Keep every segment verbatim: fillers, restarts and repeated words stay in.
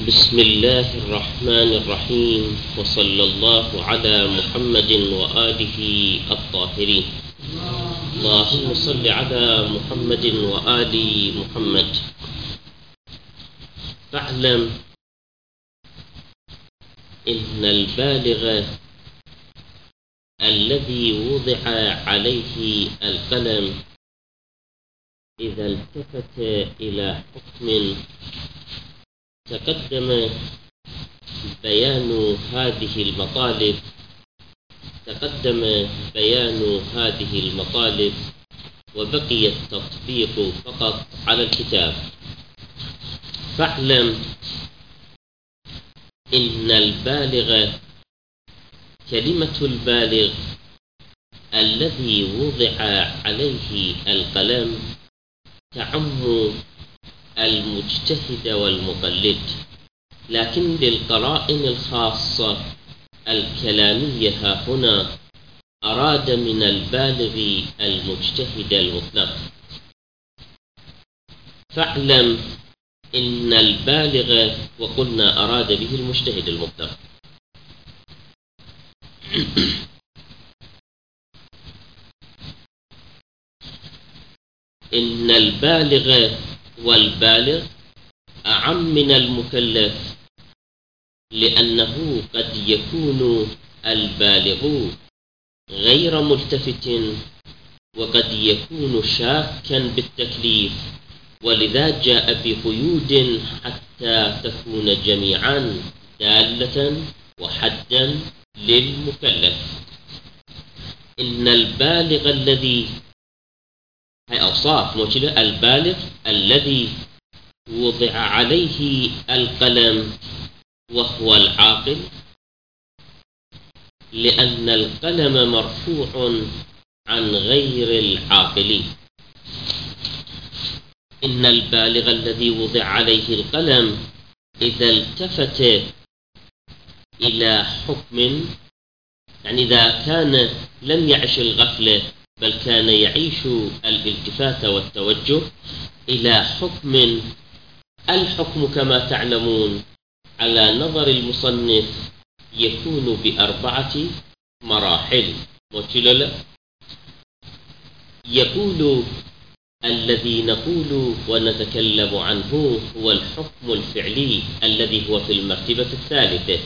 بسم الله الرحمن الرحيم، وصلى الله على محمد وآله الطاهرين. اللهم صل على محمد وآل محمد. فاعلم إن البالغ الذي وضع عليه القلم إذا التفت إلى حكم تقدم بيان هذه المطالب تقدم بيان هذه المطالب وبقي التطبيق فقط على الكتاب. فاعلم إن البالغ، كلمة البالغ الذي وضع عليه القلم تعم المجتهد والمقلد، لكن للقرائن الخاصة الكلامية ها هنا أراد من البالغ المجتهد المطلق. فاعلم إن البالغ، وقلنا أراد به المجتهد المطلق. إن البالغ والبالغ أعم من المكلف، لأنه قد يكون البالغ غير ملتفت وقد يكون شاكا بالتكليف، ولذا جاء بقيود حتى تكون جميعا دالة وحدا للمكلف. إن البالغ الذي، هي أوصاف موجودة، البالغ الذي وضع عليه القلم وهو العاقل، لأن القلم مرفوع عن غير العاقل. إن البالغ الذي وضع عليه القلم إذا التفت إلى حكم، يعني إذا كان لم يعش الغفلة بل كان يعيش الالتفات والتوجه إلى حكم. الحكم كما تعلمون على نظر المصنف يكون بأربعة مراحل. يقول الذي نقول ونتكلم عنه هو الحكم الفعلي الذي هو في المرتبة الثالثة،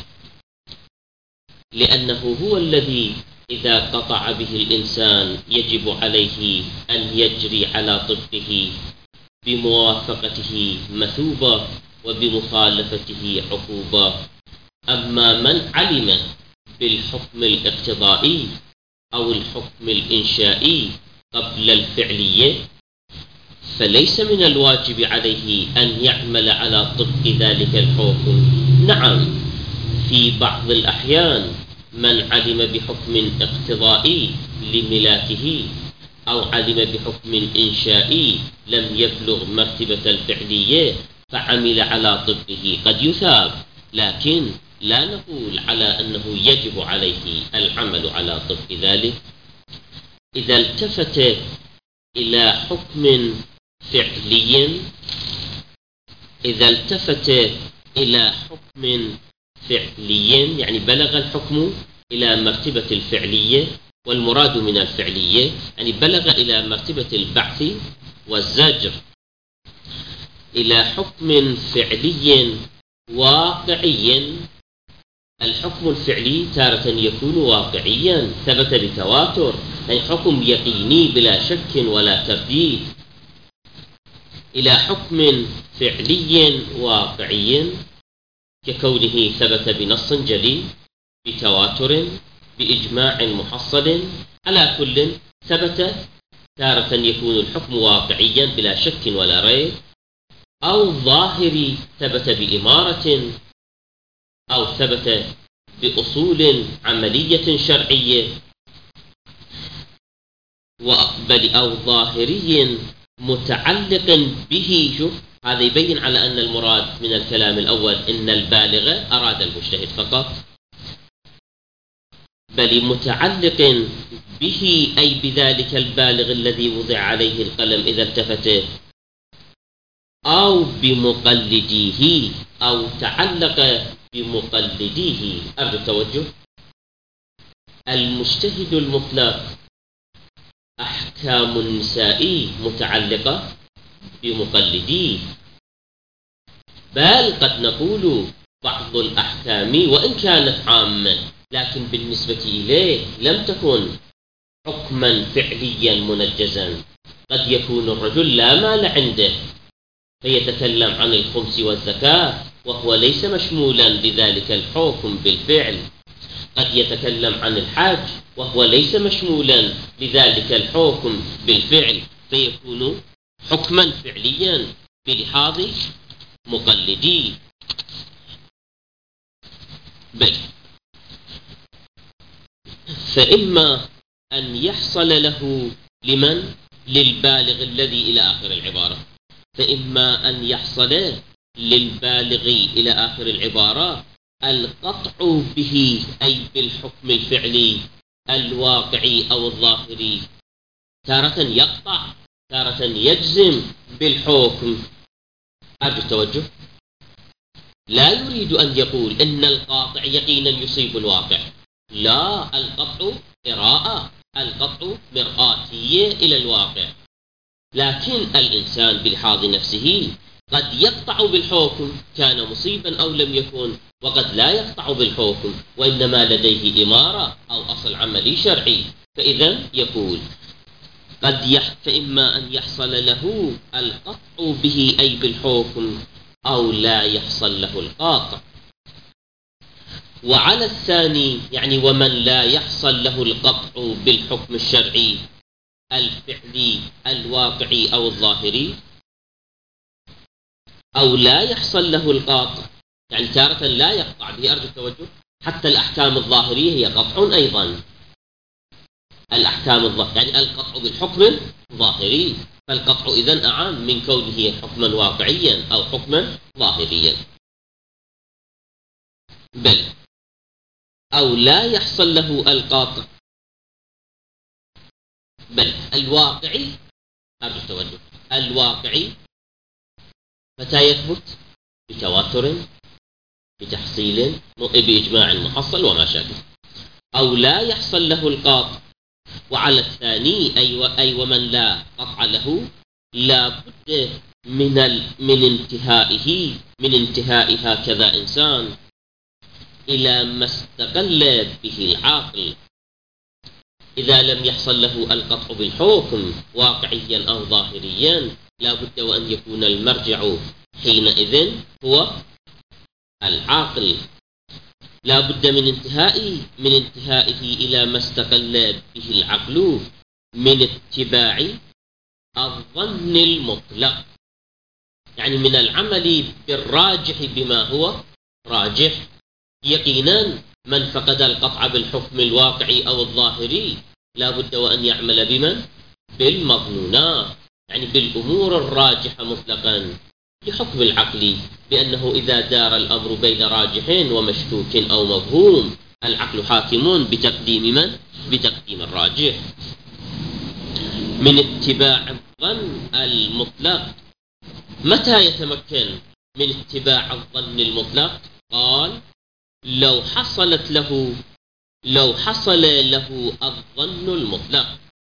لأنه هو الذي إذا قطع به الإنسان يجب عليه أن يجري على طبقه بموافقته مثوبة وبمخالفته عقوبة. أما من علم بالحكم الاقتضائي أو الحكم الإنشائي قبل الفعلية فليس من الواجب عليه أن يعمل على طبق ذلك الحكم. نعم، في بعض الأحيان من علم بحكم اقتضائي لملاكه أو علم بحكم إنشائي لم يبلغ مرتبة الفعلية فعمل على طبقه قد يثاب، لكن لا نقول على أنه يجب عليه العمل على طبق ذلك. إذا التفت إلى حكم فعلي إذا التفت إلى حكم فعلي يعني بلغ الحكم إلى مرتبة الفعلية، والمراد من الفعلية يعني بلغ إلى مرتبة البعث والزجر، إلى حكم فعلي واقعي. الحكم الفعلي تارة يكون واقعيا ثبت بتواتر، يعني حكم يقيني بلا شك ولا ترديد، إلى حكم فعلي واقعي ككونه ثبت بنص جلي بتواتر بإجماع محصل. على كل ثبت تارة يكون الحكم واقعيا بلا شك ولا ريب، أو ظاهري ثبت بإمارة، أو ثبت بأصول عملية شرعية، وأقبل أو ظاهري متعلق به. شوف، هذا يبين على أن المراد من الكلام الأول إن البالغ أراد المجتهد فقط، بل متعلق به أي بذلك البالغ الذي وضع عليه القلم إذا التفت أو بمقلديه أو تعلق بمقلديه. أرجو التوجه. المجتهد المطلق أحكام النسائي متعلقة بمقلديه، بل قد نقول بعض الأحكام وإن كانت عامة لكن بالنسبة إليه لم تكن حكما فعليا منجزا. قد يكون الرجل لا مال عنده فيتكلم عن الخمس والزكاة وهو ليس مشمولا بذلك الحكم بالفعل. قد يتكلم عن الحج وهو ليس مشمولا بذلك الحكم بالفعل، فيكون حكما فعليا بلحاظ مقلديه. بل فإما أن يحصل له لمن للبالغ الذي إلى آخر العبارة، فإما أن يحصل للبالغ إلى آخر العبارة القطع به أي بالحكم الفعلي الواقعي أو الظاهري. تارة يقطع، تارة يجزم بالحكم. أرجو التوجه. لا يريد أن يقول إن القاطع يقينا يصيب الواقع، لا، القطع قراءة، القطع مرآتية إلى الواقع. لكن الإنسان بلحاظ نفسه قد يقطع بالحكم كان مصيبا أو لم يكن، وقد لا يقطع بالحكم وإنما لديه إمارة أو أصل عملي شرعي. فإذا يقول قد يح... فإما أن يحصل له القطع به أي بالحكم أو لا يحصل له القاطع. وعلى الثاني يعني ومن لا يحصل له القطع بالحكم الشرعي الفعلي الواقعي أو الظاهري، أو لا يحصل له القاطع يعني تارة لا يقطع به. أرجو التوجه. حتى الأحكام الظاهرية هي قطع أيضا، الأحكام الظاهرية يعني القطع بالحكم ظاهري، فالقطع إذن أعم من كونه حكما واقعيا أو حكما ظاهريا. بل أو لا يحصل له القاطع، بل الواقعي. أرجو التوجه. الواقعي متى يثبت؟ بتواتر، بتحصيل، بإجماع محصل وما شابه. أو لا يحصل له القاطع. وعلى الثاني أي, أي ومن لا قطع له لا بد من, ال... من انتهائه من انتهاء هكذا إنسان إلى ما استقل به العاقل. إذا لم يحصل له القطع بالحكم واقعيا أو ظاهريا لا بد وأن يكون المرجع حينئذ هو العاقل. لا بد من انتهائه من انتهائه إلى ما استقل به العقل من اتباع الظن المطلق، يعني من العمل بالراجح بما هو راجح. يقينا من فقد القطع بالحكم الواقعي أو الظاهري لا بد وأن يعمل بمن؟ بالمظنونات، يعني بالأمور الراجحة مطلقا لحكم العقل، بأنه إذا دار الأمر بين راجح ومشكوك أو مفهوم العقل حاكم بتقديم من؟ بتقديم الراجح. من اتباع الظن المطلق. متى يتمكن من اتباع الظن المطلق؟ قال لو حصلت له لو حصل له الظن المطلق.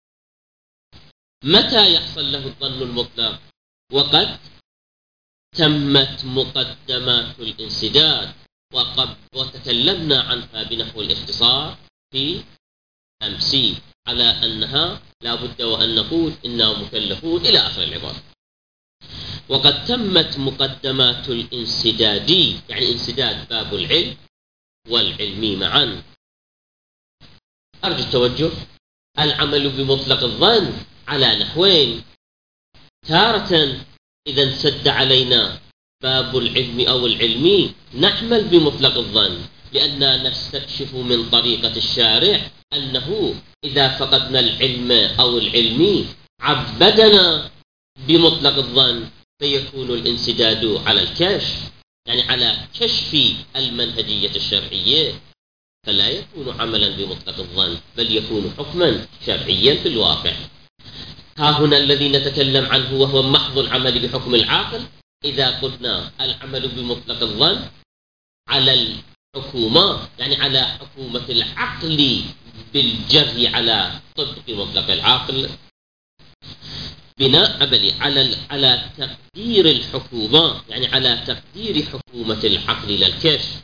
متى يحصل له الظن المطلق؟ وقد تمت مقدمات الانسداد، وقد وتكلمنا عنها بنحو الاختصار في أمسي على أنها لا بد وأن نقول إننا مكلفون إلى آخر العبارة. وقد تمت مقدمات الانسداد يعني انسداد باب العلم والعلم معا. أرجو التوجه. العمل بمطلق الظن على نحوين. تارة إذا انسد علينا باب العلم أو العلمي نعمل بمطلق الظن، لأننا نستكشف من طريقة الشارع أنه إذا فقدنا العلم أو العلمي عبدنا بمطلق الظن فيكون الانسداد على الكشف، يعني على كشف المنهجية الشرعية، فلا يكون عملا بمطلق الظن بل يكون حكما شرعيا في الواقع. ها هنا الذي نتكلم عنه وهو محض العمل بحكم العاقل. إذا قلنا العمل بمطلق الظن على الحكومة يعني على حكومة العقل بالجري على طبق مطلق العقل، بناء على على تقدير الحكومة يعني على تقدير حكومة العقل للكشف.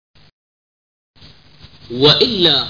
وإلا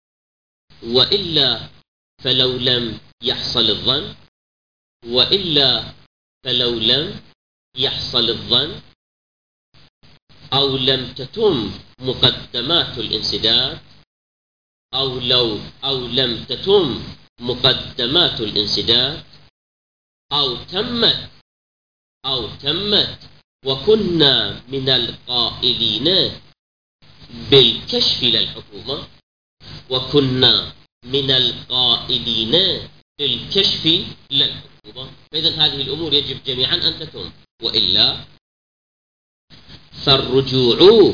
وإلا فلو لم يحصل الظن وإلا فلو لم يحصل الظن أو لم تتم مقدمات الانسداد أو لو أو لم تتم مقدمات الانسداد أو تمت أو تمت وكنا من القائلين بالكشف للحكومة وكنا من القائلين بالكشف للحكومة، فإذا هذه الأمور يجب جميعا أن تتم. وإلا فالرجوع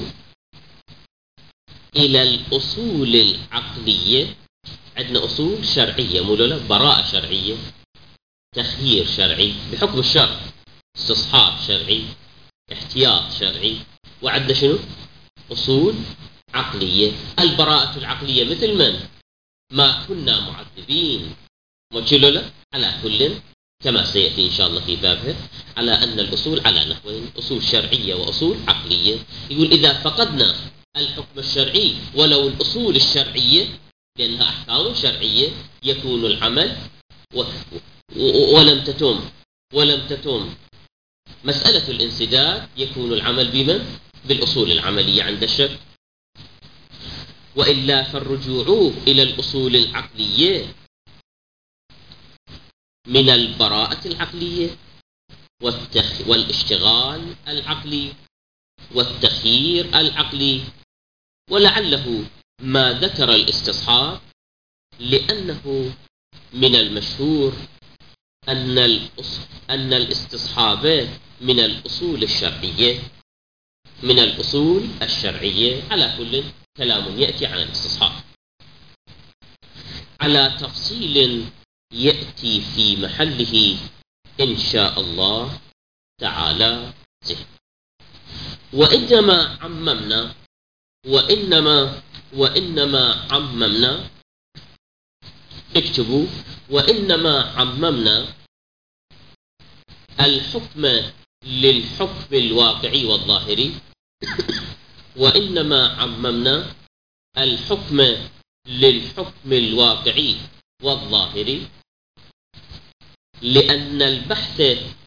إلى الأصول العقلية، عندنا أصول شرعية مولولا، براءة شرعية، تخيير شرعي بحكم الشرع، استصحاب شرعي، احتياط شرعي، وعندنا شنو؟ أصول عقلية. البراءة العقلية مثل من؟ ما كنا معذبين وكلنا على كل كما سيأتي إن شاء الله في بابه على أن الأصول على نحوين، أصول شرعية وأصول عقلية. يقول إذا فقدنا الحكم الشرعي ولو الأصول الشرعية لأنها أحكام شرعية يكون العمل و و ولم تتم ولم تتم مسألة الانسداد يكون العمل بمن؟ بالأصول العملية عند الشك. وإلا فالرجوع إلى الأصول العقلية من البراءة العقلية والتخ... والاشتغال العقلي والتخيير العقلي، ولعله ما ذكر الاستصحاب لأنه من المشهور أن الأص... أن الاستصحاب من الأصول الشرعية من الأصول الشرعية. على كل كلام يأتي عن الاستصحاب على تفصيل يأتي في محله إن شاء الله تعالى ذكر. وإنما عممنا وإنما وإنما عممنا اكتبوا وإنما عممنا الحكم للحكم الواقعي والظاهري وإنما عممنا الحكم للحكم الواقعي والظاهري لأن البحث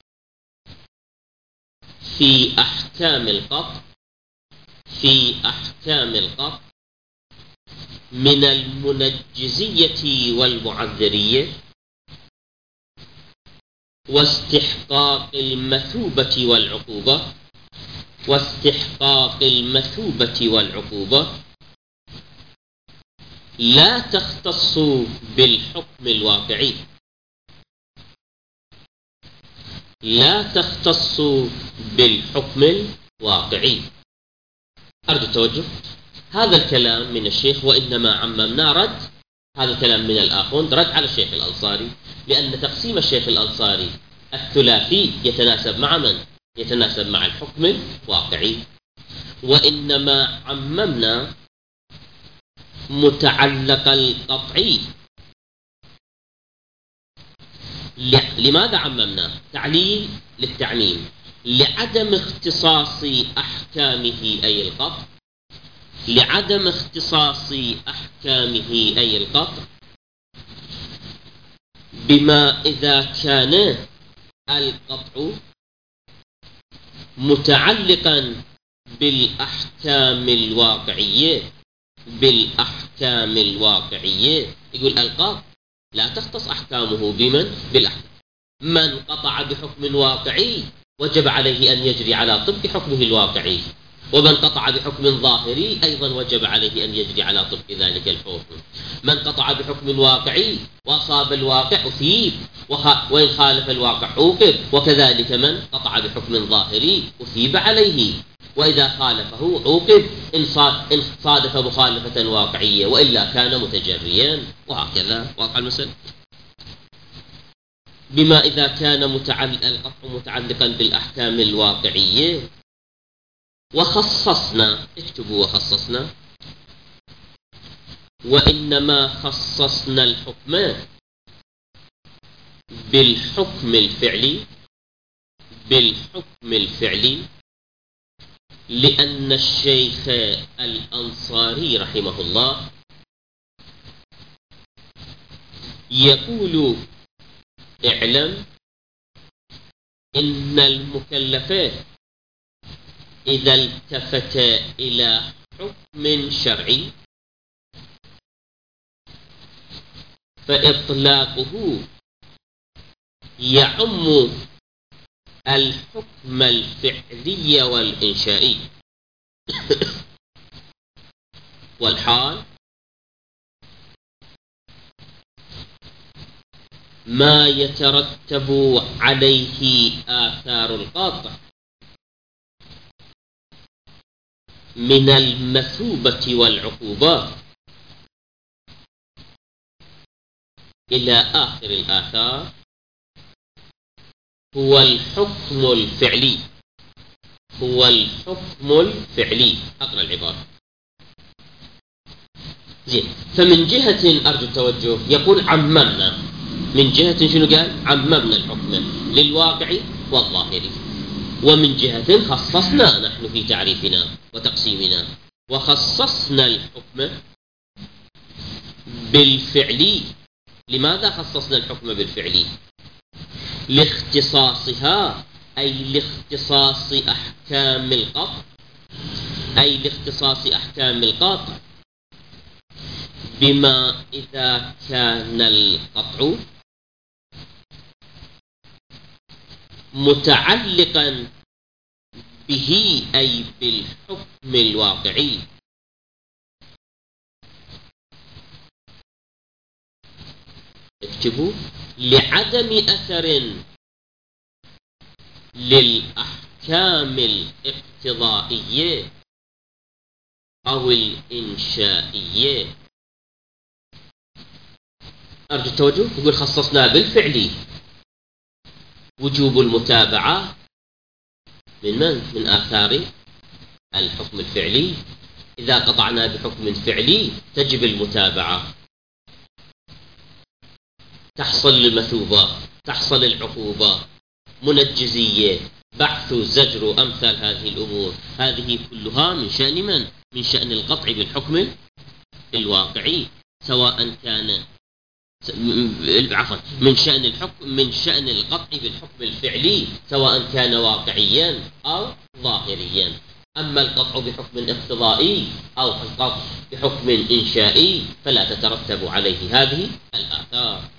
في أحكام القطع في أحكام القطع من المنجزية والمعذرية واستحقاق المثوبة والعقوبة واستحقاق المثوبة والعقوبة لا تختص بالحكم الواقعي لا تختص بالحكم الواقعي. أرجو التوجه. هذا الكلام من الشيخ وإنما عممنا رد، هذا الكلام من الآخوند رد على الشيخ الأنصاري، لأن تقسيم الشيخ الأنصاري الثلاثي يتناسب مع من؟ يتناسب مع الحكم الواقعي. وإنما عممنا متعلق القطعي. لماذا عممنا؟ تعليل للتعميم، لعدم اختصاص أحكامه أي القطع لعدم اختصاص أحكامه أي القطع بما إذا كان القطع متعلقا بالأحكام الواقعية بالأحكام الواقعية. يقول القطع لا تختص أحكامه بمن؟ بالأحكام. من قطع بحكم واقعي وجب عليه أن يجري على طبق حكمه الواقعي، ومن قطع بحكم ظاهري أيضا وجب عليه أن يجري على طبق ذلك الحكم. من قطع بحكم واقعي وأصاب الواقع أثيب، وإن خالف الواقع عوقب، وكذلك من قطع بحكم ظاهري أثيب عليه، وإذا خالفه عوقب إن صادف مخالفة واقعية، وإلا كان متجريا، وهكذا واقع المسألة. بما إذا كان متعلق القطع متعلقا بالأحكام الواقعية. وخصصنا، اكتبوا وخصصنا، وإنما خصصنا الحكم بالحكم الفعلي بالحكم الفعلي لأن الشيخ الأنصاري رحمه الله يقول: اعلم إن المكلفات إذا التفت إلى حكم شرعي فإطلاقه يعم الحكم الفعلي والإنشائي. والحال ما يترتب عليه آثار القاطع من المثوبة والعقوبات إلى آخر الآثار هو الحكم الفعلي هو الحكم الفعلي. أقرأ العبارة. زين. فمن جهة أرجو التوجه يقول عممنا، من جهة شنو قال؟ عممنا الحكم للواقعي والظاهري، ومن جهة خصصنا نحن في تعريفنا وتقسيمنا، وخصصنا الحكم بالفعلي. لماذا خصصنا الحكم بالفعلي؟ لاختصاصها، أي لاختصاص أحكام القطع أي لاختصاص أحكام القاطع بما إذا كان القطع متعلقا به، أي بالحكم الواقعي، اكتبوا: لعدم أثر للأحكام الاقتضائية أو الإنشائية. أرجو التوجه. يقول خصصنا بالفعلي وجوب المتابعة من من؟ من آثار الحكم الفعلي. إذا قطعنا بحكم فعلي تجب المتابعة، تحصل المثوبة، تحصل العقوبة، منجزية، بحث، زجر، أمثال هذه الأمور. هذه كلها من شأن من؟ من شأن القطع بالحكم الواقعي، سواء كان عفوا من شأن الحكم من شأن القطع بالحكم الفعلي سواء كان واقعيا أو ظاهريا. أما القطع بحكم اقتضائي أو القطع بحكم إنشائي فلا تترتب عليه هذه الآثار.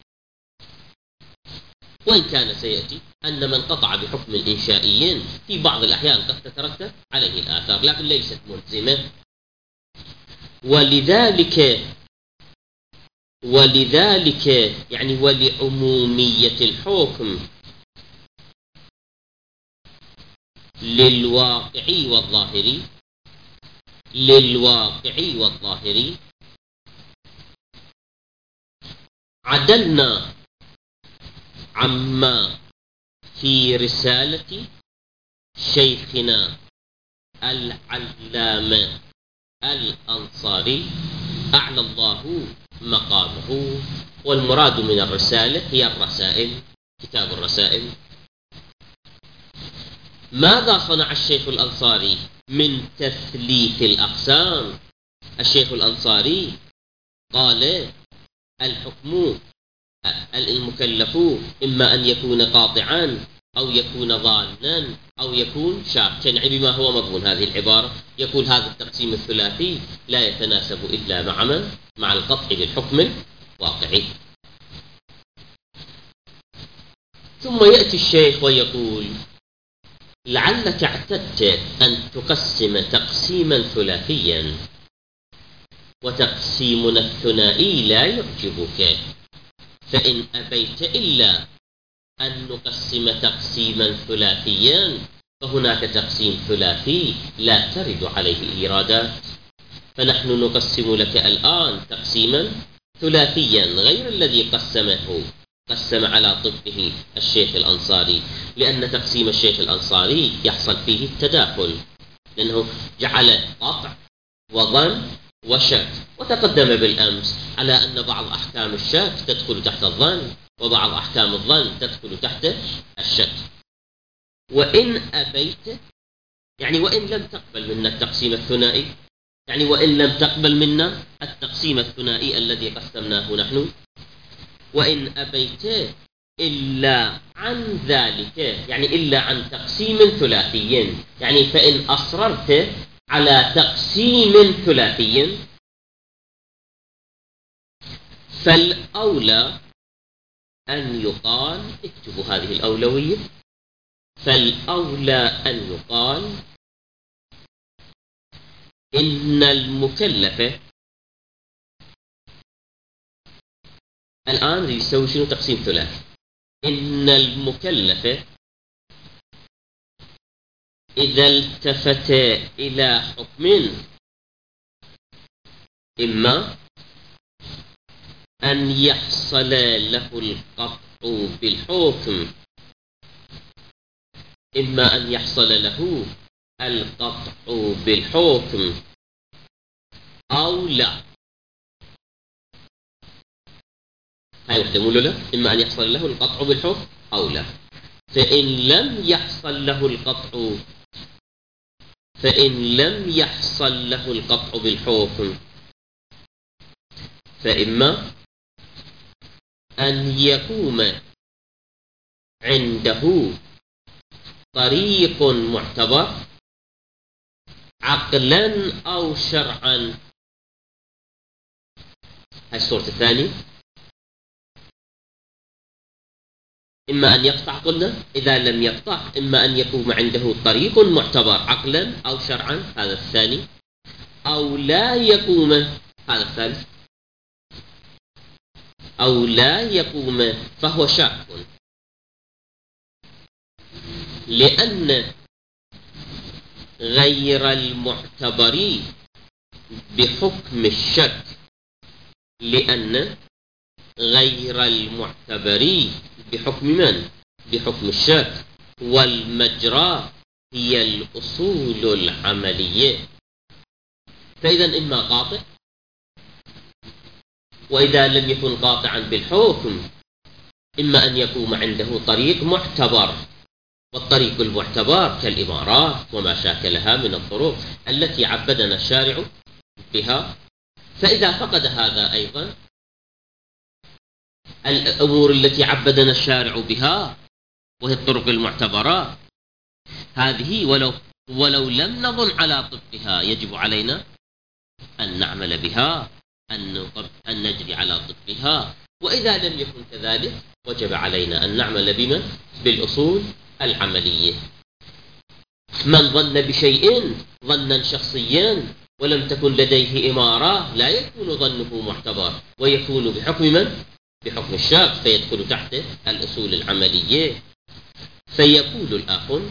وإن كان سيأتي أن من قطع بحكم إنشائي في بعض الأحيان قد تترتب عليه الآثار، لكن ليست ملزمة. ولذلك ولذلك يعني ولعمومية الحكم للواقعي والظاهري للواقعي والظاهري عدلنا عما في رسالة شيخنا العلامة الأنصاري أعلى الله مقامه. والمراد من الرسالة هي الرسائل، كتاب الرسائل. ماذا صنع الشيخ الأنصاري من تثليث الأقسام؟ الشيخ الأنصاري قال: الحكم المكلف إما أن يكون قاطعا أو يكون ظانا أو يكون شاكا، يعني بما هو مضمون هذه العبارة. يقول هذا التقسيم الثلاثي لا يتناسب إلا مع من؟ مع القطع بالحكم الواقعي. ثم يأتي الشيخ ويقول: لعلك اعتدت أن تقسم تقسيما ثلاثيا وتقسيمنا الثنائي لا يعجبك، فإن أبيت إلا أن نقسم تقسيما ثلاثيا فهناك تقسيم ثلاثي لا ترد عليه الإيرادات، فنحن نقسم لك الآن تقسيما ثلاثيا غير الذي قسمه قسم على طبقه الشيخ الأنصاري، لأن تقسيم الشيخ الأنصاري يحصل فيه التداخل، لأنه جعل قطع وظن وشك. وتقدم بالأمس على أن بعض أحكام الشك تدخل تحت الظن، وبعض أحكام الظن تدخل تحت الشك. وإن أبيت، يعني وإن لم تقبل منا التقسيم الثنائي، يعني وإن لم تقبل منا التقسيم الثنائي الذي قسمناه نحن، وإن أبيت إلا عن ذلك، يعني إلا عن تقسيم ثلاثي، يعني فإن أصررت على تقسيم ثلاثي فالأولى أن يقال، اكتبوا هذه الأولوية، فالأولى أن يقال إن المكلف الآن يسوي شنو؟ تقسيم ثلاثي. إن المكلف إذا التفت إلى حكم، إما أن يحصل له القطع بالحكم، إما أن يحصل له القطع بالحكم أو لا. هاي وحدة مو لا، إما أن يحصل له القطع بالحكم أو لا. فإن لم يحصل له القطع فإن لم يحصل له القطع بالحكم فإما أن يقوم عنده طريق معتبر عقلا أو شرعا. هاي الصورة الثانية، إما أن يقطع، قلنا إذا لم يقطع إما أن يقوم عنده طريق معتبر عقلا أو شرعا، هذا الثاني، أو لا يقوم، هذا الثالث، أو لا يقوم فهو شاك، لأن غير المعتبر بحكم الشك لأن غير المعتبر بحكم من؟ بحكم الشك. والمجرى هي الأصول العملية. فإذا إما قاطع، وإذا لم يكن قاطعا بالحكم إما أن يقوم عنده طريق معتبر، والطريق المعتبر كالإمارات وما شاكلها من الطرق التي عبدنا الشارع بها. فإذا فقد هذا أيضا الأمور التي عبدنا الشارع بها وهي الطرق المعتبرة، هذه ولو ولو لم نظن على طبقها يجب علينا أن نعمل بها، أن أن نجري على طبقها. وإذا لم يكن كذلك وجب علينا أن نعمل بما؟ بالأصول العملية. من ظن بشيء ظنا شخصيا ولم تكن لديه إمارة لا يكون ظنه معتبر، ويكون بحكم من؟ بحكم الشك، فيدخل تحت الأصول العملية. فيقول الآخوند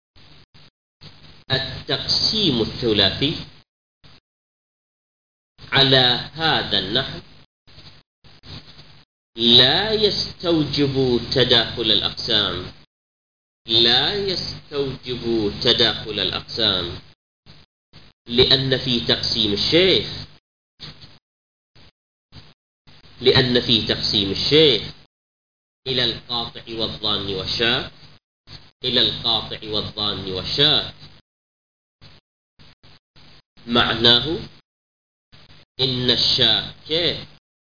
التقسيم الثلاثي على هذا النحو لا يستوجب تداخل الأقسام، لا يستوجب تداخل الأقسام، لأن في تقسيم الشيخ لأن في تقسيم الشيخ إلى القاطع والظان والشاك إلى القاطع والظان والشاك معناه إن الشاك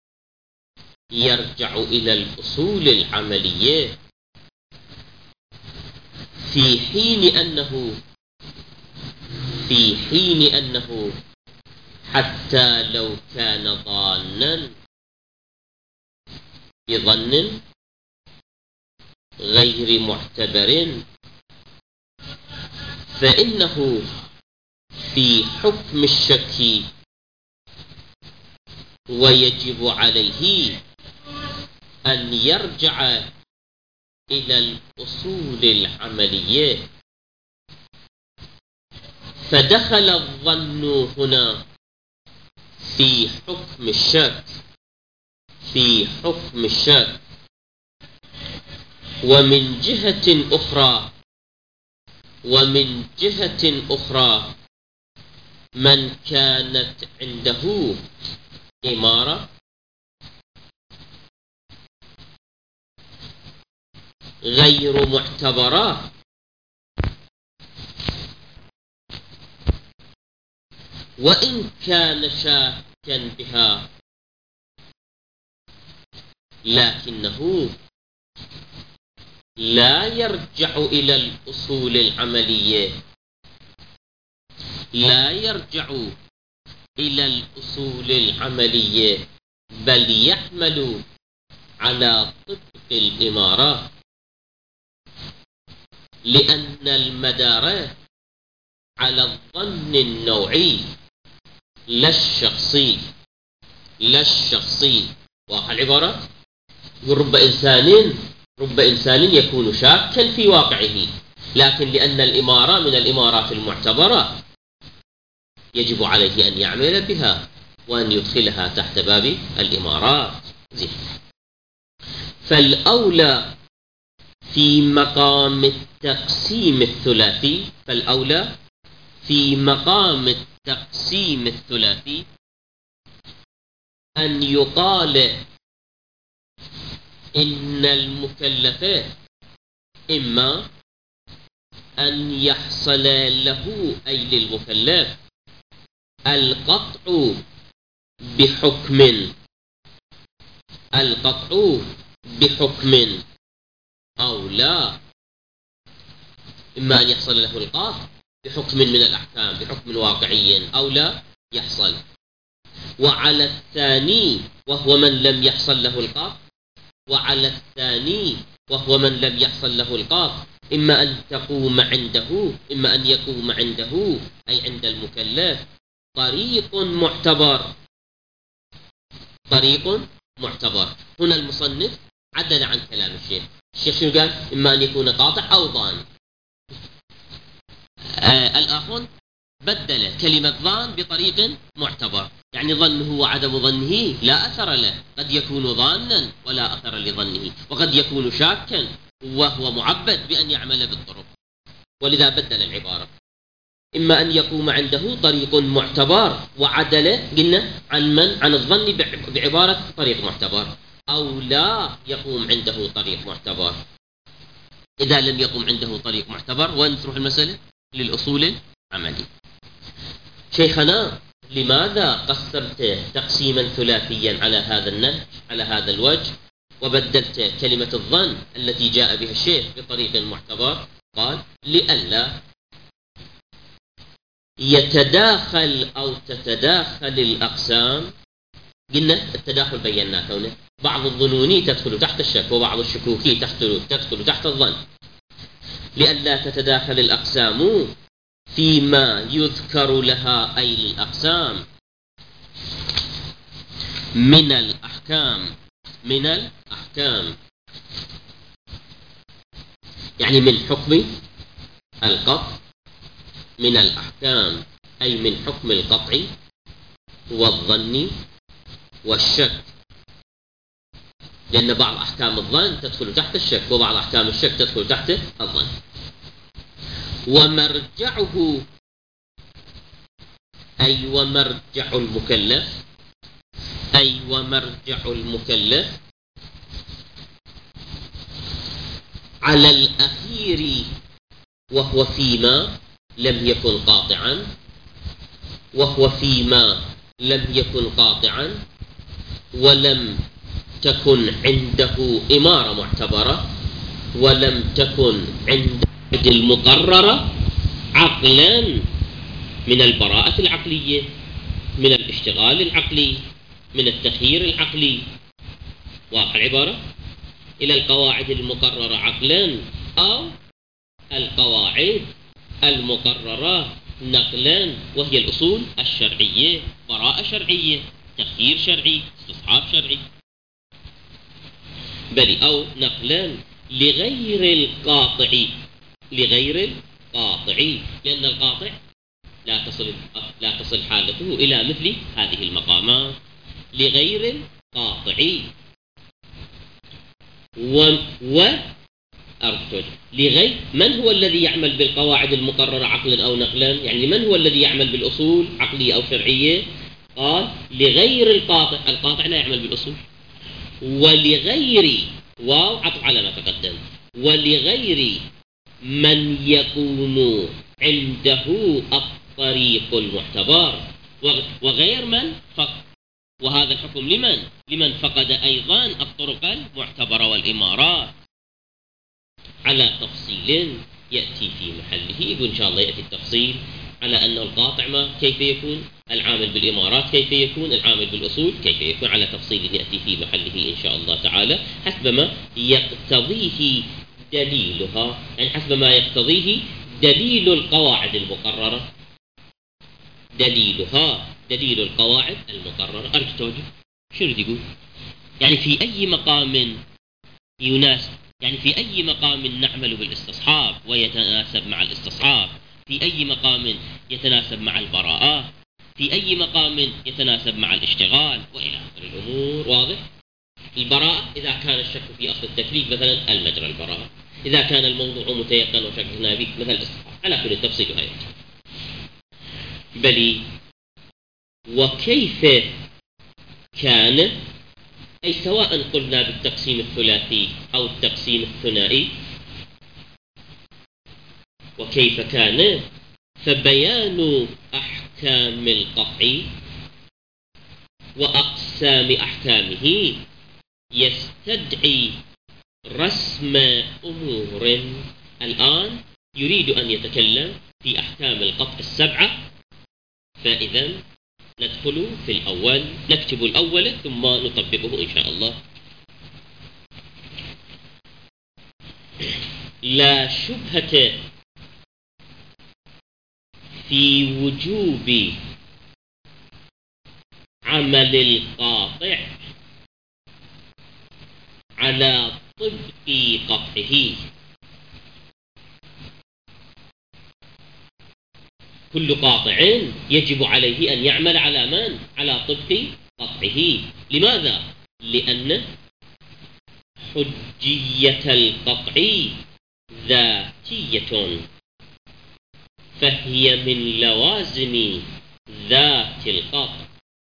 يرجع إلى الأصول العملية، في حين أنه في حين أنه حتى لو كان ظانا بظن غير معتبر فإنه في حكم الشك ويجب عليه أن يرجع إلى الأصول العملية. فدخل الظن هنا في حكم الشك في حكم الشك ومن جهة أخرى ومن جهة أخرى من كانت عنده إمارة غير معتبرة وإن كان شاكا بها، لكنه لا يرجع إلى الأصول العملية لا يرجع إلى الأصول العملية بل يحمل على طبق الإمارة، لأن المدار على الظن النوعي لا الشخصي لا الشخصي. واضح العبارة؟ رب إنسان رب إنسان يكون شاكا في واقعه، لكن لأن الإمارة من الإمارات المعتبرة يجب عليه أن يعمل بها وأن يدخلها تحت باب الإمارات. زين. فالأولى في مقام التقسيم الثلاثي فالأولى في مقام التقسيم الثلاثي أن يقال إن المكلف إما أن يحصل له أي للمكلف القطع بحكم القطع بحكم أو لا، إما أن يحصل له القطع بحكم من الأحكام بحكم واقعي أو لا يحصل. وعلى الثاني وهو من لم يحصل له القطع وعلى الثاني وهو من لم يحصل له القطع إما أن تقوم عنده إما أن يقوم عنده أي عند المكلف طريق معتبر طريق معتبر. هنا المصنف عدل عن كلام الشيخ. الشيخ شنو قال؟ إما أن يكون قاطع أو ظان. آه الآخر بدل كلمة ظان بطريق معتبر، يعني ظنه وعدم ظنه لا أثر له، قد يكون ظانا ولا أثر لظنه، وقد يكون شاكا وهو معبد بأن يعمل بالطرق، ولذا بدل العبارة. إما أن يقوم عنده طريق معتبر وعدل قلنا عن من؟ عن الظن بعبارة طريق معتبر، أو لا يقوم عنده طريق معتبر. إذا لم يقوم عنده طريق معتبر وين تروح المسألة؟ للأصول العملي. شيخنا لماذا قسمت تقسيما ثلاثيا على هذا النهج على هذا الوجه وبدلت كلمة الظن التي جاء بها الشيخ بطريق معتبر؟ قال لئلا يتداخل أو تتداخل الأقسام. قلنا التداخل بيناه كونه بعض الظنون تدخل تحت الشك وبعض الشكوك تدخل تدخل تحت الظن. لئلا تتداخل الأقسام فيما يذكر لها أي الأقسام من الأحكام من الأحكام يعني من حكم القطع من الأحكام أي من حكم القطع والظن والشك، لأن بعض أحكام الظن تدخل تحت الشك وبعض أحكام الشك تدخل تحت الظن. ومرجعه أي ومرجع المكلف أي ومرجع المكلف على الأخير، وهو فيما لم يكن قاطعا وهو فيما لم يكن قاطعا ولم تكن عنده إمارة معتبرة ولم تكن عنده المقررة عقلا من البراءة العقلية من الاشتغال العقلي من التخيير العقلي. واضح العبارة؟ إلى القواعد المقررة عقلا أو القواعد المقررة نقلا، وهي الأصول الشرعية، براءة شرعية، تخيير شرعي، استصحاب شرعي، بل أو نقلا لغير القاطع لغير القاطع لأن القاطع لا تصل لا تصل حالته إلى مثل هذه المقامات. لغير القاطع و, و أرتج لغير من هو الذي يعمل بالقواعد المقررة عقلا أو نقلا؟ يعني من هو الذي يعمل بالأصول عقلية أو شرعية؟ قال لغير القاطع، القاطع لا يعمل بالأصول، ولغير واو عطف على ما تقدم، ولغير من يكون عنده الطريق المعتبر، وغير من فقد، وهذا الحكم لمن؟ لمن فقد أيضا الطرق المعتبرة والإمارات على تفصيل يأتي في محله. وإن شاء الله يأتي التفصيل على أن القاطع ما كيف يكون، العامل بالإمارات كيف يكون، العامل بالأصول كيف يكون، على تفصيل يأتي في محله إن شاء الله تعالى حسب ما يقتضيه دليلها، يعني حسب ما يقتضيه دليل القواعد المقررة، دليلها دليل القواعد المقررة. أرجو توجه شو يقول؟ يعني في أي مقام يناسب، يعني في أي مقام نعمل بالاستصحاب ويتناسب مع الاستصحاب، في أي مقام يتناسب مع البراءة، في أي مقام يتناسب مع الاشتغال وإلى آخر الأمور. واضح؟ البراءة إذا كان الشك في أصل التكليف مثلا المجرى البراءة، إذا كان الموضوع متيقن وشككنا به مثل الاستصحاب، على كل التفصيل هاي. بل وكيف كان، أي سواء قلنا بالتقسيم الثلاثي أو التقسيم الثنائي، وكيف كان فبيان أحكام القطع وأقسام أحكامه يستدعي رسم أمور. الآن يريد أن يتكلم في أحكام القطع السبعة، فإذا ندخل في الأول، نكتب الأول ثم نطبقه إن شاء الله. لا شبهة في وجوب عمل القاطع على طبق قطعه. كل قاطع يجب عليه أن يعمل على من؟ على طبق قطعه. لماذا؟ لأن حجية القطع ذاتية، فهي من لوازم ذات القطع،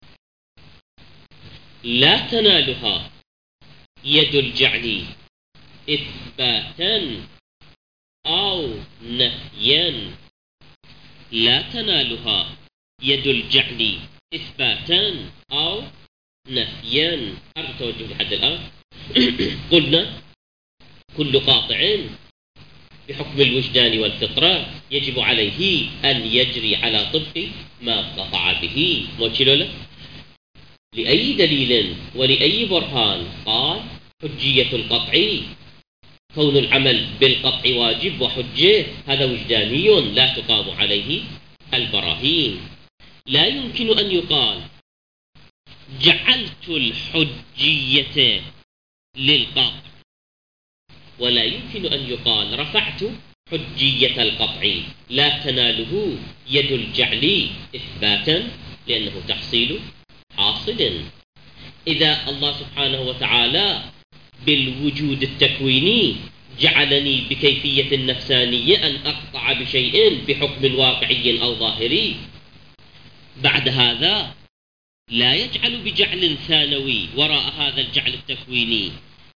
لا تنالها يد الجعل إثباتا أو نفيا، لا تنالها يد الجعل إثباتا أو نفيا. أرجو توجه لحد الآن. قلنا كل قاطع بحكم الوجدان والفطرة يجب عليه أن يجري على طبق ما قطع به. موجلولا لأي دليل ولأي برهان قال حجية القطع، كون العمل بالقطع واجب وحجة، هذا وجداني لا تقام عليه البراهين. لا يمكن أن يقال جعلت الحجية للقطع، ولا يمكن أن يقال رفعت حجية القطع، لا تناله يد الجعل إثباتا، لأنه تحصيل حاصل. إذا الله سبحانه وتعالى بالوجود التكويني جعلني بكيفية نفسانية أن أقطع بشيء بحكم واقعي أو ظاهري، بعد هذا لا يجعل بجعل ثانوي وراء هذا الجعل التكويني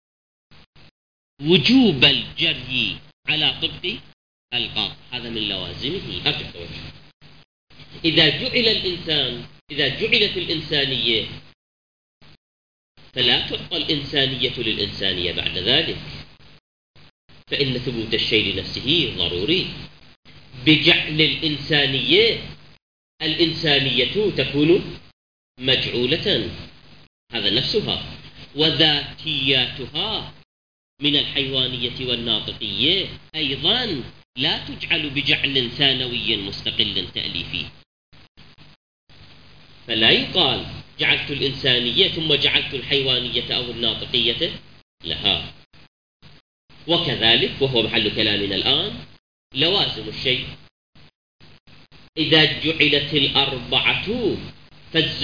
وجوب الجري على طبق القطع، هذا من لوازمه. أرجع إذا جعل الإنسان، إذا جعلت الإنسانية فلا تعطى الإنسانية للإنسانية بعد ذلك، فإن ثبوت الشيء لنفسه ضروري. بجعل الإنسانية الإنسانية تكون مجعولة، هذا نفسها، وذاتياتها من الحيوانية والناطقية أيضا لا تجعل بجعل ثانوي مستقل تأليفي. فلا يقال جعلت الإنسانية ثم جعلت الحيوانية أو الناطقية لها. وكذلك، وهو محل كلامنا الآن، لوازم الشيء إذا جعلت الأربعة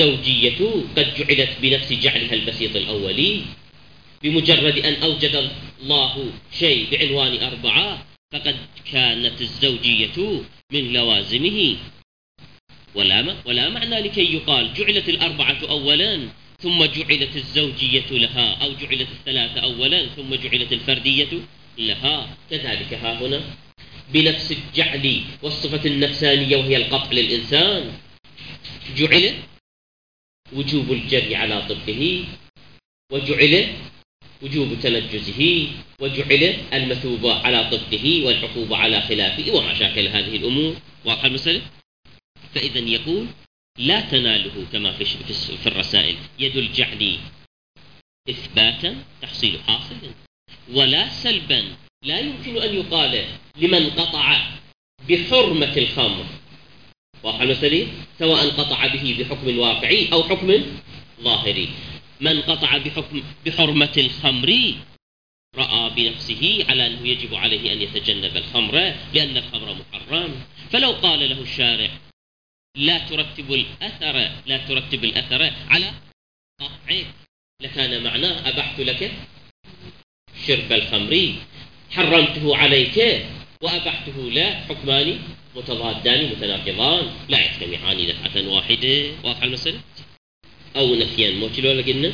فالزوجية قد جعلت بنفس جعلها البسيط الأولي، بمجرد أن أوجد الله شيء بعنوان أربعة فقد كانت الزوجية من لوازمه، ولا, ولا معنى لكي يقال جعلت الأربعة أولا ثم جعلت الزوجية لها، أو جعلت الثلاثة أولا ثم جعلت الفردية لها. كذلك ها هنا بنفس الجعل والصفة النفسانية وهي القطع للإنسان جعل وجوب الجري على طبه، وجعل وجوب تنجزه، وجعل المثوبة على طبه والعقوبة على خلافه وما شاكل هذه الأمور. واضح المسألة؟ فإذا يقول لا تناله كما في الرسائل يد الجعل إثباتا تحصيل حاصل، ولا سلبا لا يمكن أن يقال لمن قطع بحرمة الخمر. واضح المسألة؟ سواء قطع به بحكم واقعي أو حكم ظاهري. من قطع بحكم بحرمة الخمر رأى بنفسه على أنه يجب عليه أن يتجنب الخمر لأن الخمر محرم، فلو قال له الشارع لا ترتب الأثر لا ترتب الأثر على قطعك لكان معناه أبحت لك شرب الخمر، حرمته عليك وأبحته لا، حكمان متضادان متناقضان لا يجتمعان دفعة واحدة. واضح المسألة؟ أو نفيان موكل ولا قلنا.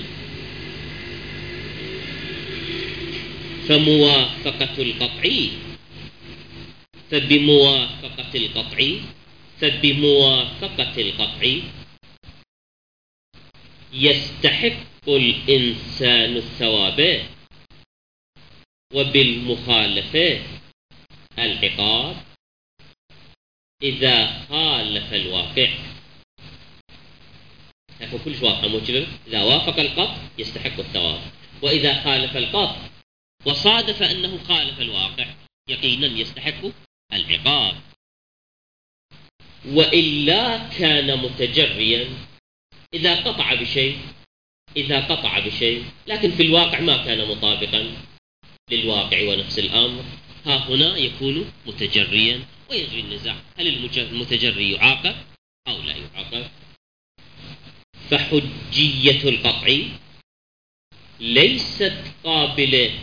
فموافقة القطع فبموافقة القطع فبموافقة القطع يستحق الإنسان الثواب، وبالمخالفة العقاب إذا خالف الواقع. هذا كلش واضح موجب. إذا وافق القطع يستحق الثواب، وإذا خالف القطع وصادف أنه خالف الواقع يقينا يستحق العقاب. وإلا كان متجريا إذا قطع بشيء إذا قطع بشيء لكن في الواقع ما كان مطابقا للواقع ونفس الأمر، ها هنا يكون متجريا ويجري النزاع هل المتجري يعاقب أو لا يعاقب. فحجية القطع ليست قابلة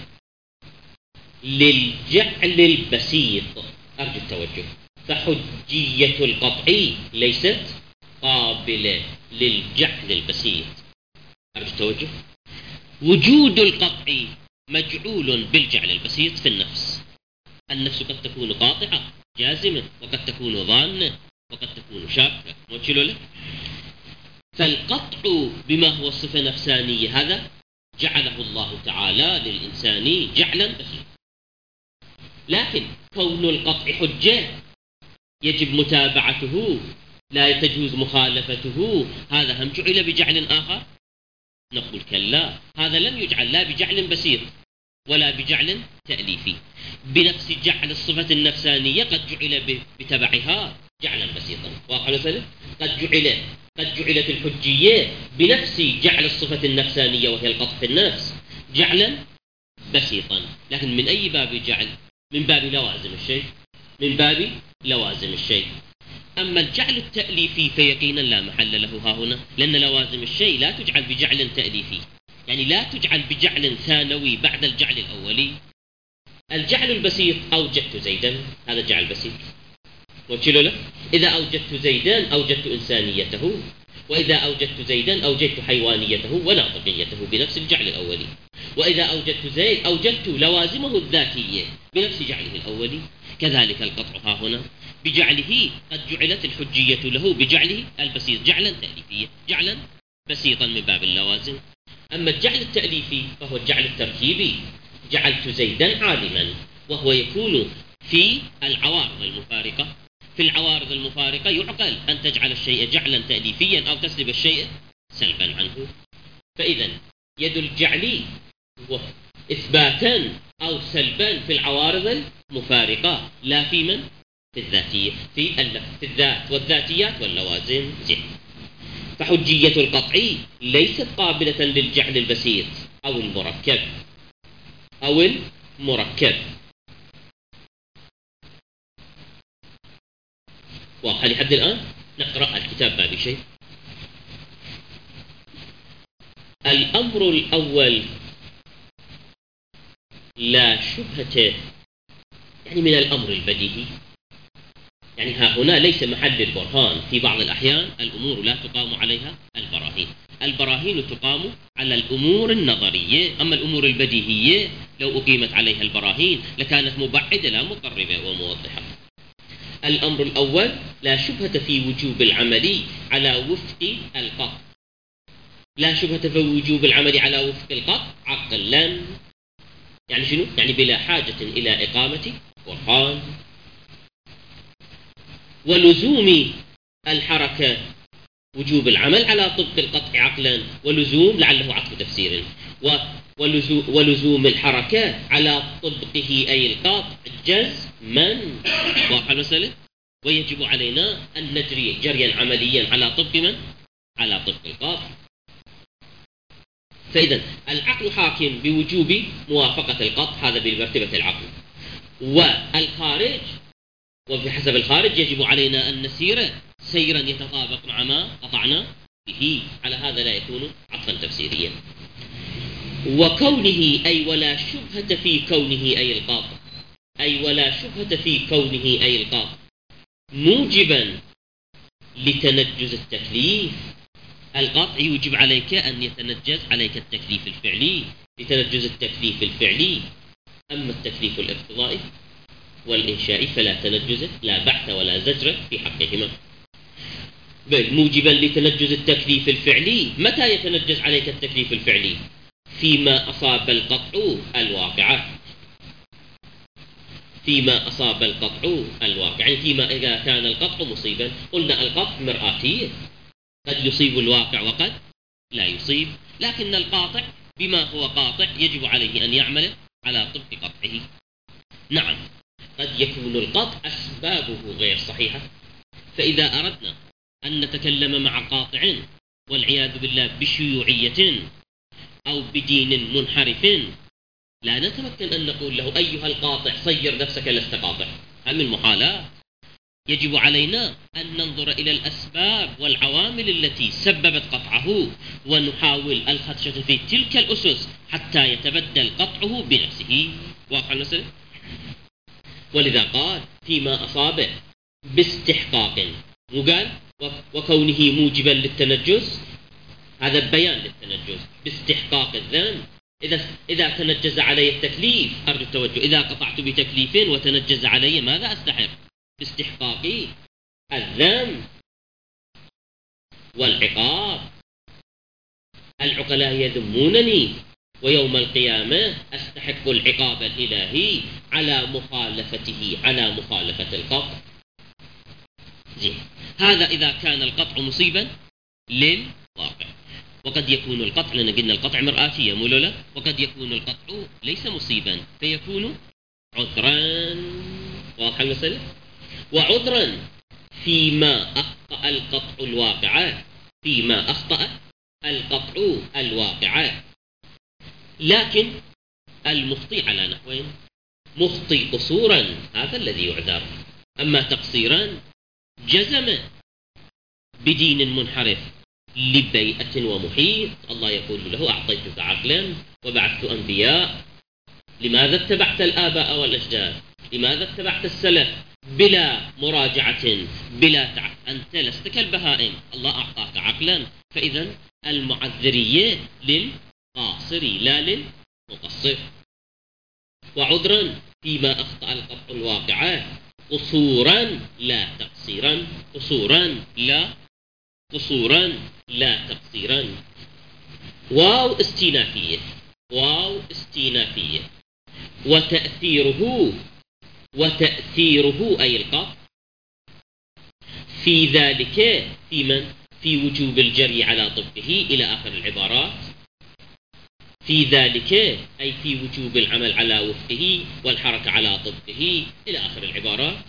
للجعل البسيط. أرجو التوجه. فحجية القطع ليست قابلة للجعل البسيط. أرجو التوجه. وجود القطع مجعول بالجعل البسيط في النفس. النفس قد تكون قاطعة جازمة، وقد تكون ظانة، وقد تكون شاكة. موجه له. فالقطع بما هو صفة نفسانية هذا جعله الله تعالى للإنسان جعلا بسيطا، لكن كون القطع حجة يجب متابعته لا تجوز مخالفته، هذا هم جعل بجعل آخر. نقول كلا، هذا لم يجعل لا بجعل بسيط ولا بجعل تأليفي. بنفس جعل الصفة النفسانية قد جعل بتبعها جعلا بسيطا. واضح مثلا؟ قد جعل قد جعلت الحجية بنفس جعل الصفة النفسانية وهي القطع في النفس جعلا بسيطا، لكن من أي باب جعل؟ من باب لوازم الشيء من باب لوازم الشيء. أما الجعل التأليفي فيقينا لا محل له ها هنا، لأن لوازم الشيء لا تجعل بجعل تأليفي، يعني لا تجعل بجعل ثانوي بعد الجعل الأولي. الجعل البسيط أوجدت زيدا، هذا جعل بسيط وشلو له. إذا أوجدت زيدا أوجدت إنسانيته، وإذا أوجدت زيدا أوجدت حيوانيته وناطقيته بنفس الجعل الأولي، وإذا أوجدت زيد أوجدت لوازمه الذاتية بنفس جعله الأولي. كذلك القطع ها هنا بجعله قد جعلت الحجية له بجعله البسيط جعلا تأليفيا، جعلا بسيطا من باب اللوازم. أما الجعل التأليفي فهو الجعل التركيبي، جعلت زيدا عالما، وهو يكون في العوارض المفارقة. في العوارض المفارقة يعقل أن تجعل الشيء جعلا تأليفيا أو تسلب الشيء سلبا عنه. فإذا يد الجعل هو إثباتا أو سلبا في العوارض المفارقة، لا في من؟ في الذاتية، في, في الذات والذاتيات واللوازم. زين. فحجية القطع ليست قابلة للجعل البسيط أو المركب أو المركب. واضح لحد الآن؟ نقرأ الكتاب ما بشيء. الأمر الأول لا شبهة يعني من الأمر البديهي، يعني ها هنا ليس محل البرهان. في بعض الأحيان الأمور لا تقام عليها البراهين، البراهين تقام على الأمور النظرية، أما الأمور البديهية لو أقيمت عليها البراهين لكانت مبعدة لا مقربة وموضحة. الأمر الأول لا شبهة في وجوب العمل على وفق القطع. لا شبهة في وجوب العمل على وفق القطع عقلا، يعني شنو؟ يعني بلا حاجة إلى إقامة برهان. ولزوم الحركة وجوب العمل على طبق القطع عقلا، ولزوم لعله عطف تفسير، ولزوم الحركة على طبقه أي القطع جزما. واضح المسألة؟ ويجب علينا أن نجري جريا عمليا على طبق من؟ على طبق القطع. فإذا العقل حاكم بوجوب موافقة القطع، هذا بمرتبة العقل. والخارج، وبحسب الخارج يجب علينا أن نسير سيرا يتطابق مع ما قطعنا به، على هذا لا يكون عطفا تفسيريا. وكونه أي ولا شبهة في كونه أي القاطع، أي ولا شبهة في كونه أي القاطع موجبا لتنجز التكليف. القطع يوجب عليك أن يتنجز عليك التكليف الفعلي لتنجز التكليف الفعلي، أما التكليف الاقتضائي والإنشائي فلا تنجز لا بحث ولا زجر في حقهما. بل موجبا لتنجز التكليف الفعلي. متى يتنجز عليك التكليف الفعلي؟ فيما أصاب القطع الواقعة، فيما أصاب القطع الواقع، يعني فيما إذا كان القطع مصيبا. قلنا القطع مرآتية، قد يصيب الواقع وقد لا يصيب، لكن القاطع بما هو قاطع يجب عليه أن يعمل على طبق قطعه. نعم، قد يكون القطع أسبابه غير صحيحة، فإذا أردنا أن نتكلم مع قاطع والعياذ بالله بشيوعية أو بدين منحرف لا نتمكن أن نقول له أيها القاطع صير نفسك لست قاطع، هل من محالات؟ يجب علينا أن ننظر إلى الأسباب والعوامل التي سببت قطعه ونحاول الخدشة في تلك الأسس حتى يتبدل قطعه بنفسه. واضح المسألة؟ ولذا قال فيما أصابه باستحقاق، وقال وكونه موجبا للتنجز، هذا بيان للتنجز باستحقاق الذنب. إذا إذا تنجز علي التكليف، أرجو التوجه، إذا قطعت بتكليف وتنجز علي ماذا أستحق؟ باستحقاق الذنب والعقاب. العقلاء يذمونني ويوم القيامة أستحق العقاب الإلهي على مخالفته، على مخالفة القطع. زين، هذا إذا كان القطع مصيبا للواقع. وقد يكون القطع، لأن قلنا القطع مرآتية مولولا، وقد يكون القطع ليس مصيبا فيكون عذرا. واضح المسألة؟ وعذرا فيما أخطأ القطع الواقع، فيما أخطأ القطع الواقع. لكن المخطئ على نحوين: مخطئ قصورا هذا الذي يعذر، أما تقصيرا جزم بدين منحرف لبيئة ومحيط. الله يقول له أعطيتك عقلا وبعثت أنبياء، لماذا اتبعت الآباء والأجداد؟ لماذا اتبعت السلف بلا مراجعة بلا تعب؟ أنت لست كالبهائم، الله أعطاك عقلا. فإذا المعذرية للقاصر لا للمقصر. وعذرا فيما أخطأ القطع الواقع قصورا لا تقصيرا، قصورا لا قصورا لا تقصيرا. واو استئنافية، واو استئنافية. وتأثيره، وتأثيره أي القطع في ذلك، في من؟ في وجوب الجري على طبقه إلى آخر العبارات. في ذلك أي في وجوب العمل على وفقه والحركة على طبقه إلى آخر العبارات.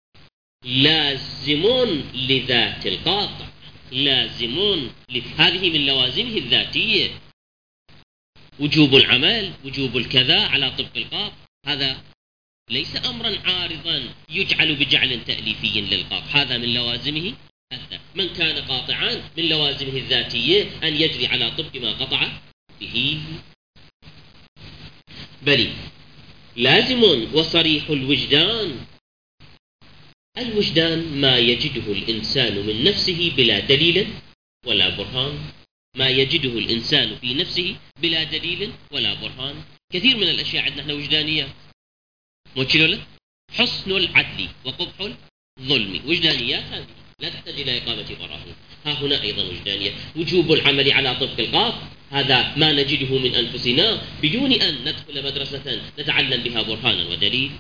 لازم لذات القاطع، لازم، هذه من لوازمه الذاتية. وجوب العمل، وجوب الكذا على طبق القاطع، هذا ليس أمرا عارضا يجعل بجعل تأليفي للقاطع، هذا من لوازمه الذات. من كان قاطعا من لوازمه الذاتية أن يجري على طبق ما قطع به. بلي لازم وصريح الوجدان. الوجدان ما يجده الإنسان من نفسه بلا دليل ولا برهان، ما يجده الإنسان في نفسه بلا دليل ولا برهان. كثير من الأشياء عندنا احنا وجدانيات، موتشلولا حسن العدل وقبح الظلم، وجدانيات هذه لا تحتاج إلى إقامة براهين. ها هنا أيضا وجدانية، وجوب العمل على طبق القاف، هذا ما نجده من أنفسنا بدون أن ندخل مدرسة نتعلم بها برهانا ودليل.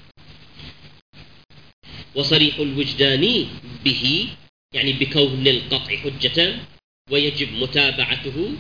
وصريح الوجدان به يعني بكون القطع حجة ويجب متابعته،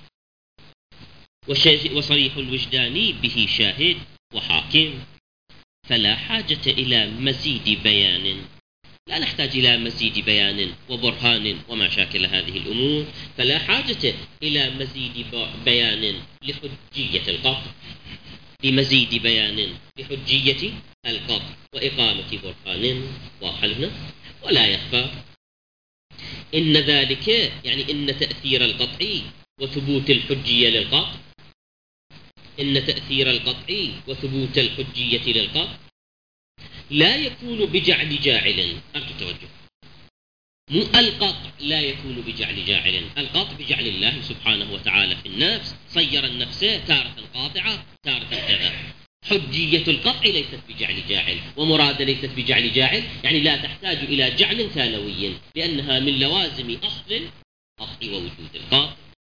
وصريح الوجدان به شاهد وحاكم، فلا حاجة إلى مزيد بيان، لا نحتاج إلى مزيد بيان وبرهان وما شاكل هذه الأمور. فلا حاجة إلى مزيد بيان لحجية القطع، لمزيد بيان لحجية القطع وإقامة برهان واضح هنا. ولا يخفى إن ذلك يعني إن تأثير القطع وثبوت الحجية للقطع، إن تأثير القطع وثبوت الحجية للقطع لا يكون بجعل جاعل. أرجو توجه، مو القطع لا يكون بجعل جاعل، القطع بجعل الله سبحانه وتعالى في النفس، صير النفس تارة قاطعة تارة كذا. حجية القطع ليست بجعل جاعل، ومراد ليست بجعل جاعل يعني لا تحتاج إلى جعل ثانوي، لأنها من لوازم أصل القطع ووجود القطع.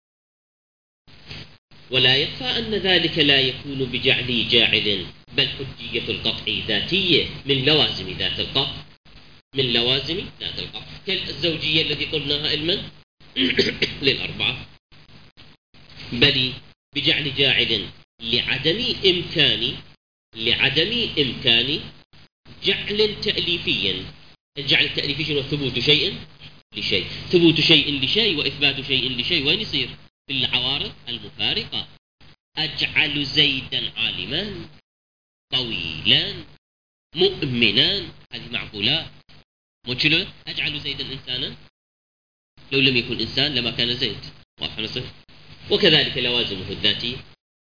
ولا يخفى أن ذلك لا يكون بجعل جاعل، بل حجية القطع ذاتية من لوازم ذات القطع، من لوازم ذات القطع، كالزوجية التي قلناها علما للأربعة. بل بجعل جاعل لعدم إمكان لعدم إمكان جعل تأليفي. الجعل التأليفي شنو؟ ثبوت شيء لشيء، ثبوت شيء لشيء وإثبات شيء لشيء. وين يصير؟ في العوارض المفارقة. أجعل زيدا عالما طويلا مؤمنا، هذه معقولات. موتشلو أجعل زيدا إنسانا، لو لم يكن إنسان لما كان زيد، واضح مثلا. وكذلك لوازمه الذاتية.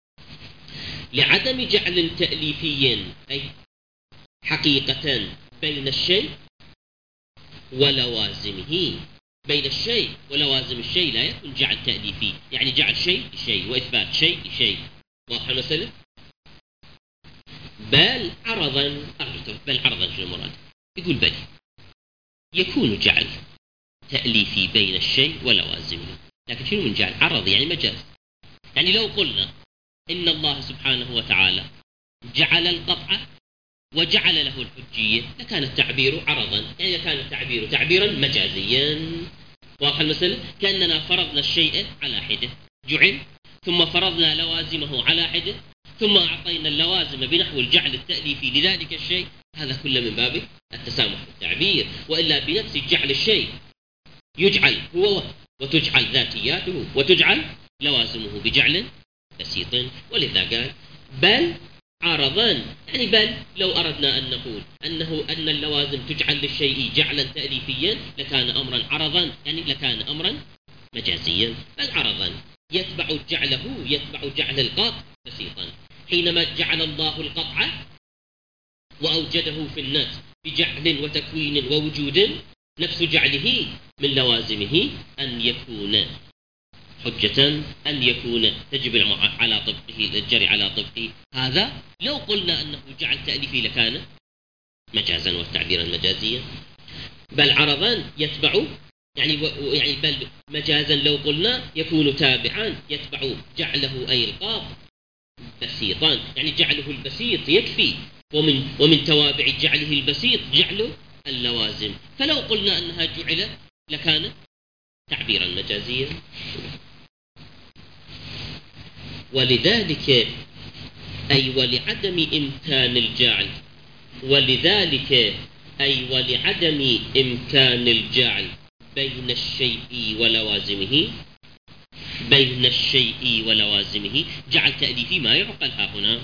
لعدم جعل تأليفي أي حقيقة بين الشيء ولوازمه، بين الشيء ولوازم الشيء لا يكون جعل تأليفي، يعني جعل شيء لشيء وإثبات شيء لشيء، واضح مثلا. بل عرضا، بل عرضا شنو المراد؟ يقول بل يكون جعل تأليفي بين الشيء ولوازمه، لكن شنو من جعل؟ عرض يعني مجاز. يعني لو قلنا إن الله سبحانه وتعالى جعل القطع وجعل له الحجية لكان التعبير عرضا، يعني كان التعبير تعبيرا مجازيا، واضح المسألة. كأننا فرضنا الشيء على حدة جعل، ثم فرضنا لوازمه على حدة، ثم أعطينا اللوازم بنحو الجعل التأليفي لذلك الشيء. هذا كله من باب التسامح في التعبير، وإلا بنفس جعل الشيء يجعل هو وتجعل ذاتياته وتجعل لوازمه بجعل بسيط. ولذا قال بل عرضا، يعني بل لو أردنا أن نقول أنه أن اللوازم تجعل للشيء جعلا تأليفيا لكان أمرا عرضا، يعني لكان أمرا مجازيا. بل عرضا يتبع جعله، يتبع جعل القطع بسيطا. حينما جعل الله القطع وأوجده في الناس بجعل وتكوين ووجود، نفس جعله من لوازمه أن يكون حجة، أن يكون تجب على طبقه الجري على طبقه. هذا لو قلنا أنه جعل تأليفي لكان مجازا والتعبيرا مجازيا. بل عرضا يتبع يعني يعني بل مجازا لو قلنا يكون تابعا يتبع جعله أي القاف بسيطا، يعني جعله البسيط يكفي، ومن ومن توابع جعله البسيط جعل اللوازم. فلو قلنا أنها جعلت لكان تعبيرا مجازيا. ولذلك أي ولعدم إمكان الجعل، ولذلك أي ولعدم إمكان الجعل بين الشيء ولوازمه، بين الشيء ولوازمه جعل تأليفي ما يعقل ها هنا.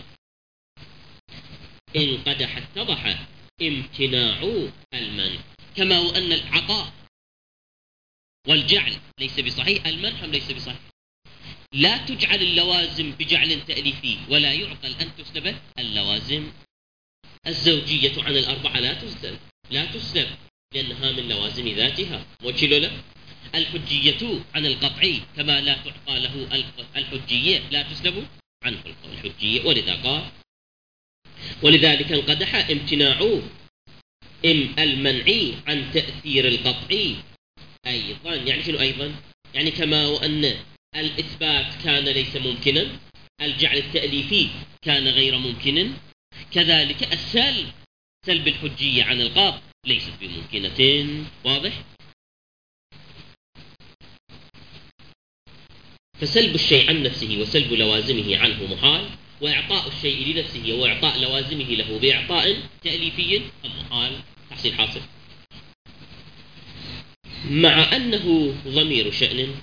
إن قدح اتضح امتناع المنع، كما وأن العطاء والجعل ليس بصحيح، المنح ليس بصحيح. لا تجعل اللوازم بجعل تأليفي، ولا يعقل أن تسلب اللوازم الزوجية عن الأربعة لا تسلب لا تسلب لأنها من لوازم ذاتها. موكل له الحجية عن القطعي كما لا تعطى له الحجية لا تسلب عنه الحجية. ولذا قال ولذلك انقدح امتناع ام المنعي عن تأثير القطعي أيضا. يعني شنو أيضا؟ يعني كما وأن الإثبات كان ليس ممكنا، الجعل التأليفي كان غير ممكن، كذلك السلب سلب الحجية عن القاط ليست بممكنة. واضح؟ فسلب الشيء عن نفسه وسلب لوازمه عنه محال، وإعطاء الشيء لنفسه وإعطاء لوازمه له بإعطاء تأليفي محال. تحصيل حاصل. مع أنه ضمير شأن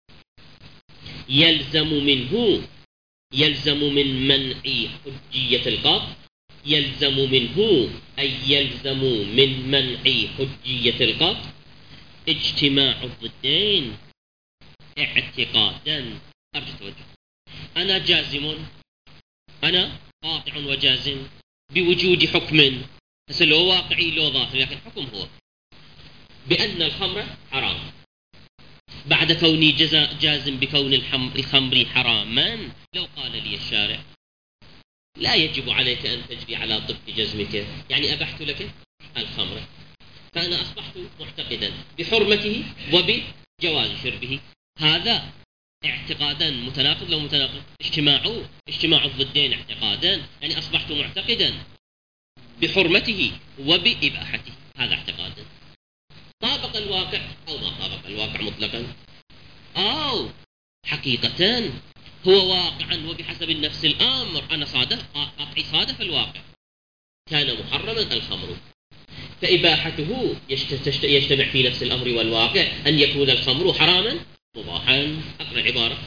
يلزم منه يلزم من منع حجية القطع يلزم منه أي يلزم من منع حجية القطع اجتماع الضدين اعتقادا. أرجو توجه. أنا جازم، أنا قاطع وجازم بوجود حكم، بس لو واقعي لو ظاهري، لكن حكم هو بأن الخمر حرام. بعد كوني جازم بكون الخمر حراما، لو قال لي الشارع لا يجب عليك أن تجري على طبق جزمك، يعني أبحت لك الخمر، فأنا أصبحت معتقدا بحرمته وبجواز شربه. هذا اعتقادا متناقض لو متناقض. اجتماع اجتماع الضدين اعتقادا، يعني أصبحت معتقدا بحرمته وبإباحته. هذا اعتقادا. طابق الواقع أو ما طابق الواقع مطلقا، أو حقيقة هو واقعا وبحسب النفس الأمر. أنا صادف قطعي صادف الواقع، كان محرما الخمر، فإباحته يجتمع في نفس الأمر والواقع أن يكون الخمر حراما مباحا. أقرأ العبارة.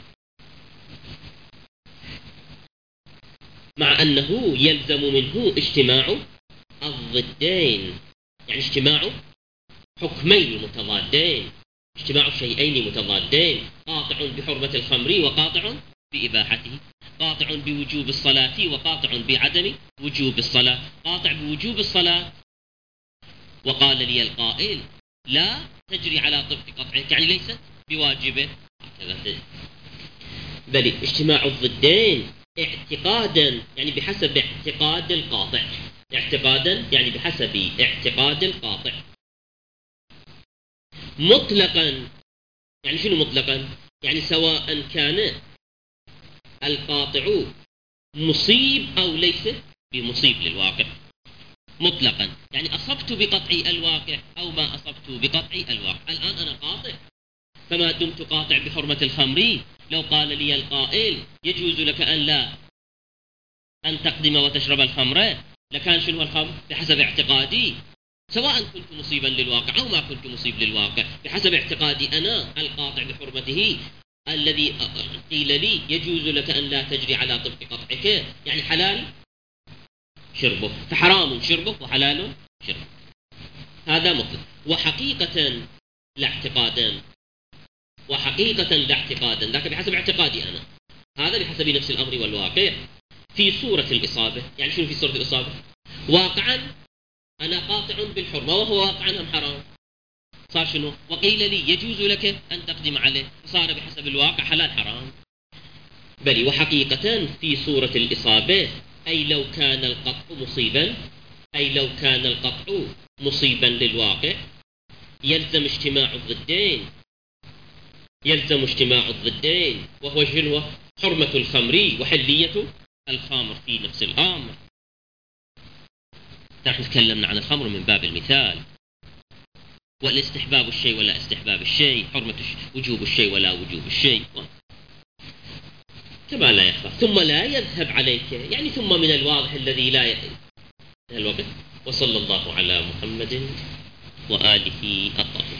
مع أنه يلزم منه اجتماع الضدين، يعني اجتماع حكمين متضادين، اجتماع شيئين متضادين، قاطع بحرمة الخمر وقاطع بإباحته، قاطع بوجوب الصلاة وقاطع بعدم وجوب الصلاة. قاطع بوجوب الصلاة وقال لي القائل لا تجري على طبق قطعك، يعني ليست بواجبة. بل اجتماع الضدين اعتقادا، يعني بحسب اعتقاد القاطع. اعتقادا يعني بحسب اعتقاد القاطع. مطلقا يعني شنو مطلقا؟ يعني سواء كان القاطع مصيب أو ليس بمصيب للواقع. مطلقا يعني أصبت بقطع الواقع أو ما أصبت بقطع الواقع. الآن أنا قاطع، فما دمت قاطع بحرمة الخمر، لو قال لي القائل يجوز لك أن لا أن تقدم وتشرب الخمر، لكان شنو الخمر؟ بحسب اعتقادي، سواء كنت مصيبا للواقع أو ما كنت مصيب للواقع، بحسب اعتقادي أنا القاطع بحرمته الذي قيل لي يجوز لك أن لا تجري على طبق قطعك، يعني حلال شربه، فحرام شربه وحلال شربه. هذا مطلق. وحقيقة لا اعتقادا، وحقيقة لا اعتقادا، لكن بحسب اعتقادي أنا، هذا بحسب نفس الأمر والواقع. في صورة الإصابة، يعني شنو في صورة الإصابة؟ واقعا أنا قاطع بالحرمة وهو واقعا هم حرام، صار شنو؟ وقيل لي يجوز لك أن تقدم عليه، صار بحسب الواقع حلال حرام. بل وحقيقة في صورة الإصابة، أي لو كان القطع مصيبا، أي لو كان القطع مصيبا للواقع، يلزم اجتماع الضدين يلزم اجتماع الضدين وهو شنو؟ حرمة الخمر وحلية الخمر في نفس الأمر. نحن تكلمنا عن الخمر من باب المثال، والاستحباب الشيء ولا استحباب الشيء، حرمة وجوب الشيء ولا وجوب الشيء، كما لا يخفى. ثم لا يذهب عليك، يعني ثم من الواضح الذي لا يذهب الوقت. وصلى الله على محمد وآله الطاهرين.